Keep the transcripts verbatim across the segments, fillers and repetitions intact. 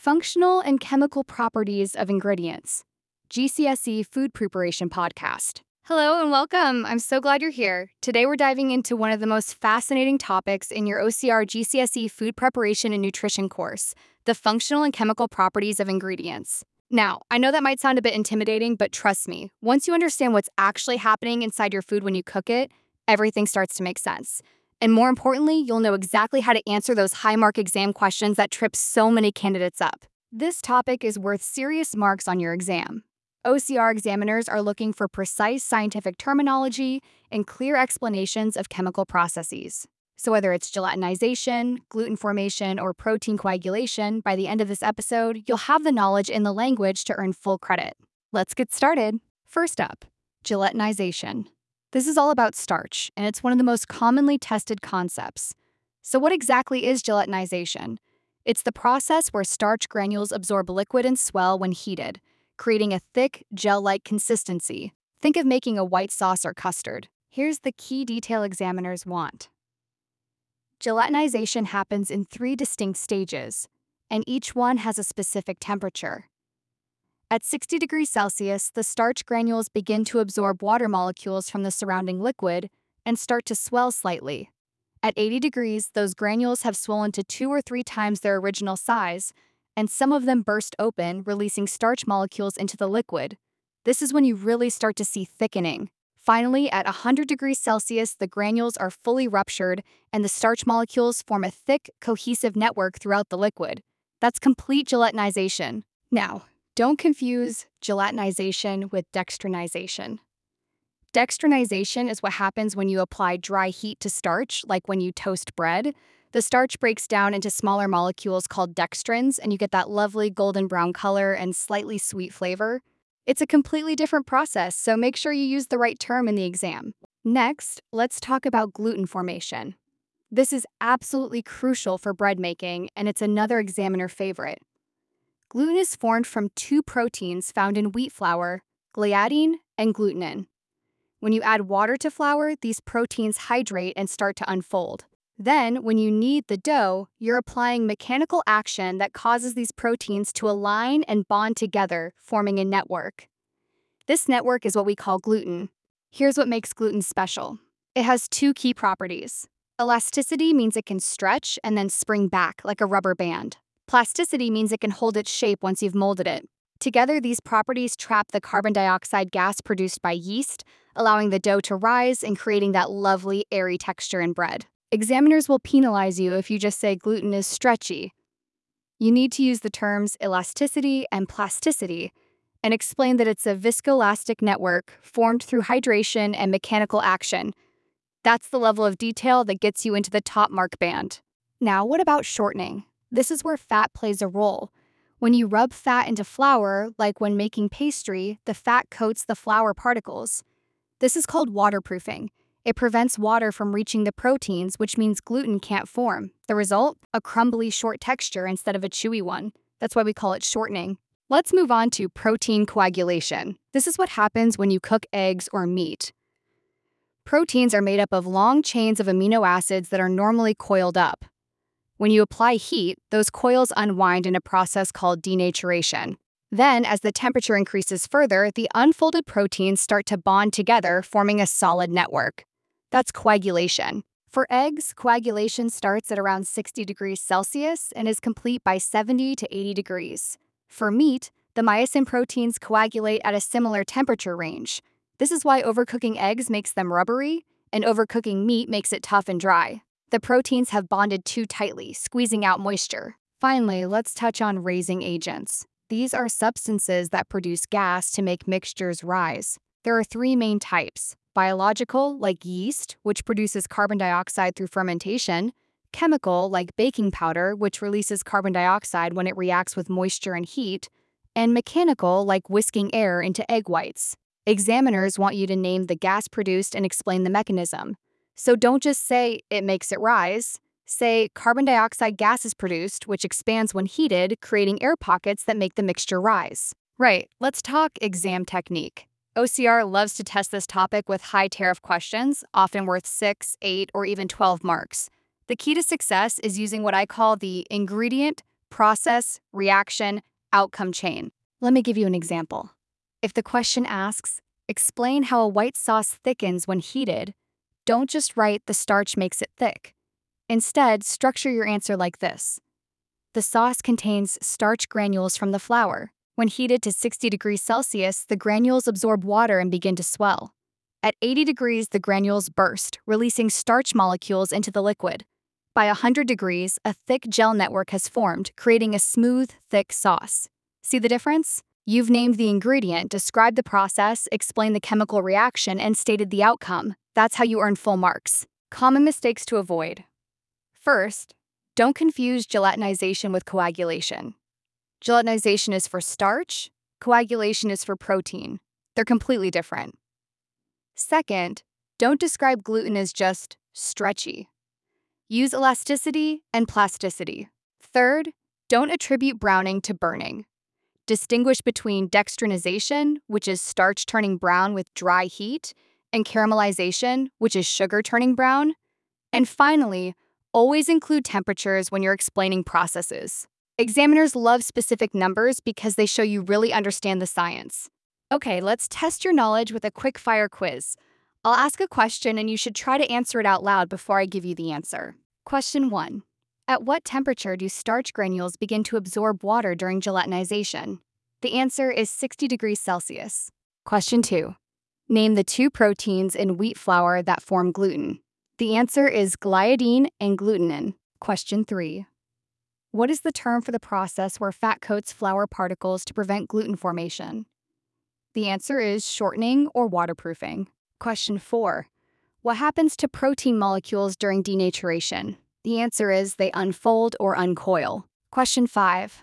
Functional and Chemical Properties of Ingredients, G C S E Food Preparation Podcast. Hello and welcome. I'm so glad you're here. Today we're diving into one of the most fascinating topics in your O C R G C S E Food Preparation and Nutrition course, the functional and chemical properties of ingredients. Now, I know that might sound a bit intimidating, but trust me, once you understand what's actually happening inside your food when you cook it, everything starts to make sense. And more importantly, you'll know exactly how to answer those high-mark exam questions that trip so many candidates up. This topic is worth serious marks on your exam. O C R examiners are looking for precise scientific terminology and clear explanations of chemical processes. So whether it's gelatinization, gluten formation, or protein coagulation, by the end of this episode, you'll have the knowledge and the language to earn full credit. Let's get started. First up, gelatinization. This is all about starch, and it's one of the most commonly tested concepts. So what exactly is gelatinization? It's the process where starch granules absorb liquid and swell when heated, creating a thick, gel-like consistency. Think of making a white sauce or custard. Here's the key detail examiners want. Gelatinization happens in three distinct stages, and each one has a specific temperature. At sixty degrees Celsius, the starch granules begin to absorb water molecules from the surrounding liquid and start to swell slightly. At eighty degrees, those granules have swollen to two or three times their original size, and some of them burst open, releasing starch molecules into the liquid. This is when you really start to see thickening. Finally, at one hundred degrees Celsius, the granules are fully ruptured, and the starch molecules form a thick, cohesive network throughout the liquid. That's complete gelatinization. Now, don't confuse gelatinization with dextrinization. Dextrinization is what happens when you apply dry heat to starch, like when you toast bread. The starch breaks down into smaller molecules called dextrins, and you get that lovely golden brown color and slightly sweet flavor. It's a completely different process, so make sure you use the right term in the exam. Next, let's talk about gluten formation. This is absolutely crucial for bread making, and it's another examiner favorite. Gluten is formed from two proteins found in wheat flour, gliadin and glutenin. When you add water to flour, these proteins hydrate and start to unfold. Then, when you knead the dough, you're applying mechanical action that causes these proteins to align and bond together, forming a network. This network is what we call gluten. Here's what makes gluten special. It has two key properties. Elasticity means it can stretch and then spring back like a rubber band. Plasticity means it can hold its shape once you've molded it. Together, these properties trap the carbon dioxide gas produced by yeast, allowing the dough to rise and creating that lovely, airy texture in bread. Examiners will penalize you if you just say gluten is stretchy. You need to use the terms elasticity and plasticity and explain that it's a viscoelastic network formed through hydration and mechanical action. That's the level of detail that gets you into the top mark band. Now, what about shortening? This is where fat plays a role. When you rub fat into flour, like when making pastry, the fat coats the flour particles. This is called waterproofing. It prevents water from reaching the proteins, which means gluten can't form. The result? A crumbly, short texture instead of a chewy one. That's why we call it shortening. Let's move on to protein coagulation. This is what happens when you cook eggs or meat. Proteins are made up of long chains of amino acids that are normally coiled up. When you apply heat, those coils unwind in a process called denaturation. Then, as the temperature increases further, the unfolded proteins start to bond together, forming a solid network. That's coagulation. For eggs, coagulation starts at around sixty degrees Celsius and is complete by seventy to eighty degrees. For meat, the myosin proteins coagulate at a similar temperature range. This is why overcooking eggs makes them rubbery, and overcooking meat makes it tough and dry. The proteins have bonded too tightly, squeezing out moisture. Finally, let's touch on raising agents. These are substances that produce gas to make mixtures rise. There are three main types: biological, like yeast, which produces carbon dioxide through fermentation; chemical, like baking powder, which releases carbon dioxide when it reacts with moisture and heat; and mechanical, like whisking air into egg whites. Examiners want you to name the gas produced and explain the mechanism. So don't just say, it makes it rise. Say, carbon dioxide gas is produced, which expands when heated, creating air pockets that make the mixture rise. Right, let's talk exam technique. O C R loves to test this topic with high tariff questions, often worth six, eight, or even twelve marks. The key to success is using what I call the ingredient process, reaction, outcome chain. Let me give you an example. If the question asks, explain how a white sauce thickens when heated, don't just write the starch makes it thick. Instead, structure your answer like this. The sauce contains starch granules from the flour. When heated to sixty degrees Celsius, the granules absorb water and begin to swell. At eighty degrees, the granules burst, releasing starch molecules into the liquid. By one hundred degrees, a thick gel network has formed, creating a smooth, thick sauce. See the difference? You've named the ingredient, described the process, explained the chemical reaction, and stated the outcome. That's how you earn full marks. Common mistakes to avoid. First, don't confuse gelatinization with coagulation. Gelatinization is for starch, coagulation is for protein. They're completely different. Second, don't describe gluten as just stretchy. Use elasticity and plasticity. Third, don't attribute browning to burning. Distinguish between dextrinization, which is starch turning brown with dry heat, and caramelization, which is sugar turning brown. And finally, always include temperatures when you're explaining processes. Examiners love specific numbers because they show you really understand the science. Okay, let's test your knowledge with a quick fire quiz. I'll ask a question and you should try to answer it out loud before I give you the answer. Question one. At what temperature do starch granules begin to absorb water during gelatinization? The answer is sixty degrees Celsius. Question two. Name the two proteins in wheat flour that form gluten. The answer is gliadin and glutenin. Question three. What is the term for the process where fat coats flour particles to prevent gluten formation? The answer is shortening or waterproofing. Question four. What happens to protein molecules during denaturation? The answer is they unfold or uncoil. Question five.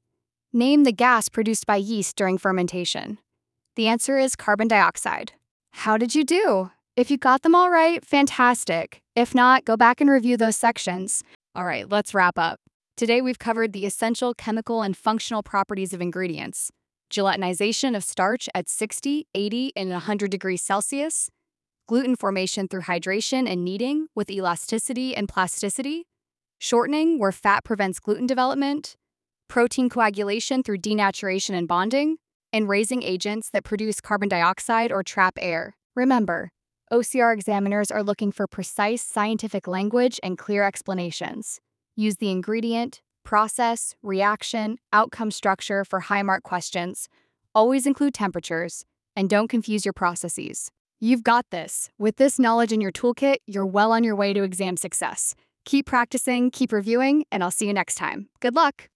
Name the gas produced by yeast during fermentation. The answer is carbon dioxide. How did you do? If you got them all right, fantastic. If not, go back and review those sections. All right, let's wrap up. Today we've covered the essential chemical and functional properties of ingredients, gelatinization of starch at sixty, eighty, and one hundred degrees Celsius, gluten formation through hydration and kneading with elasticity and plasticity, shortening where fat prevents gluten development, protein coagulation through denaturation and bonding, and raising agents that produce carbon dioxide or trap air. Remember, O C R examiners are looking for precise scientific language and clear explanations. Use the ingredient, process, reaction, outcome structure for high-mark questions. Always include temperatures, and don't confuse your processes. You've got this. With this knowledge in your toolkit, you're well on your way to exam success. Keep practicing, keep reviewing, and I'll see you next time. Good luck!